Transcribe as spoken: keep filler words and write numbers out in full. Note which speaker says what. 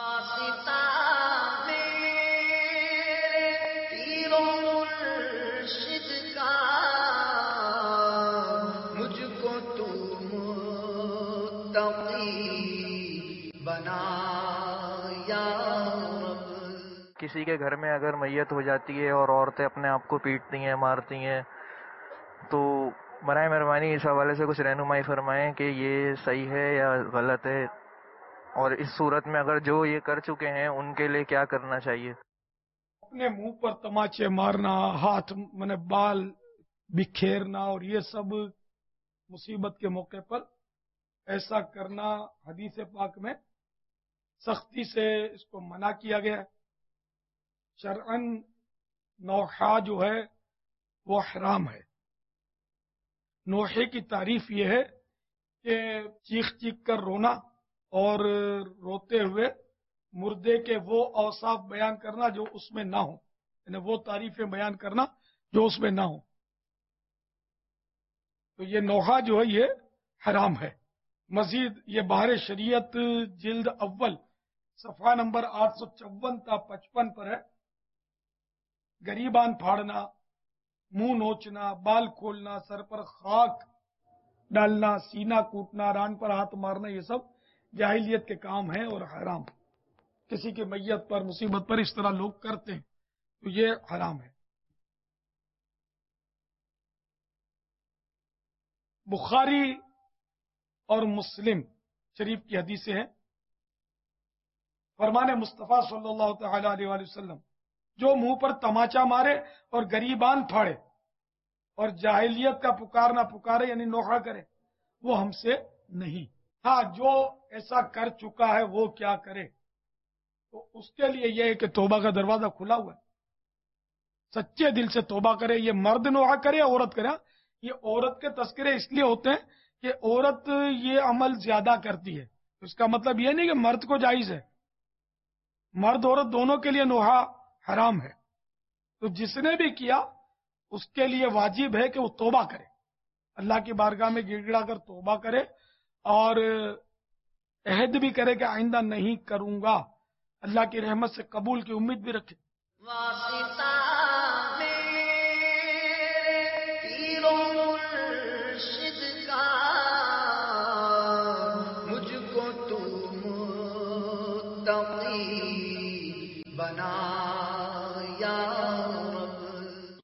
Speaker 1: واسطہ میرے پیر و مرشد کا، مجھ کو تو متقی بنا یا رب۔
Speaker 2: کسی کے گھر میں اگر میت ہو جاتی ہے اور عورتیں اپنے آپ کو پیٹتی ہیں، مارتی ہیں، تو برائے مہربانی اس حوالے سے کچھ رہنمائی فرمائیں کہ یہ صحیح ہے یا غلط ہے، اور اس صورت میں اگر جو یہ کر چکے ہیں ان کے لیے کیا کرنا چاہیے؟
Speaker 3: اپنے منہ پر تماچے مارنا، ہاتھ من بال بکھیرنا اور یہ سب مصیبت کے موقع پر ایسا کرنا حدیث پاک میں سختی سے اس کو منع کیا گیا ہے۔ شرعاً نوحہ جو ہے وہ حرام ہے۔ نوحے کی تعریف یہ ہے کہ چیخ چیخ کر رونا اور روتے ہوئے مردے کے وہ اوصاف بیان کرنا جو اس میں نہ ہو، یعنی وہ تعریفیں بیان کرنا جو اس میں نہ ہو، تو یہ نوحہ جو ہے یہ حرام ہے۔ مزید یہ بہر شریعت جلد اول صفحہ نمبر آٹھ سو چون تا پچپن پر ہے۔ گریبان پھاڑنا، منہ نوچنا، بال کھولنا، سر پر خاک ڈالنا، سینہ کوٹنا، ران پر ہاتھ مارنا، یہ سب جاہلیت کے کام ہیں اور حرام۔ کسی کی میت پر مصیبت پر اس طرح لوگ کرتے ہیں تو یہ حرام ہے۔ بخاری اور مسلم شریف کی حدیثیں ہیں، فرمان مصطفیٰ صلی اللہ تعالی علیہ وآلہ وسلم جو منہ پر تماچا مارے اور گریبان پھاڑے اور جاہلیت کا پکارنا پکارے یعنی نوحہ کرے، وہ ہم سے نہیں۔ ہاں جو ایسا کر چکا ہے وہ کیا کرے، تو اس کے لیے یہ ہے کہ توبہ کا دروازہ کھلا ہوا ہے، سچے دل سے توبہ کرے۔ یہ مرد نوحہ کرے یا عورت کرے، یہ عورت کے تذکرے اس لیے ہوتے ہیں کہ عورت یہ عمل زیادہ کرتی ہے، اس کا مطلب یہ نہیں کہ مرد کو جائز ہے، مرد عورت دونوں کے لیے نوحہ حرام ہے۔ تو جس نے بھی کیا اس کے لیے واجب ہے کہ وہ توبہ کرے، اللہ کی بارگاہ میں گڑ گڑا کر توبہ کرے اور عہد بھی کرے کہ آئندہ نہیں کروں گا، اللہ کی رحمت سے قبول کی امید بھی رکھے۔
Speaker 1: واسطہ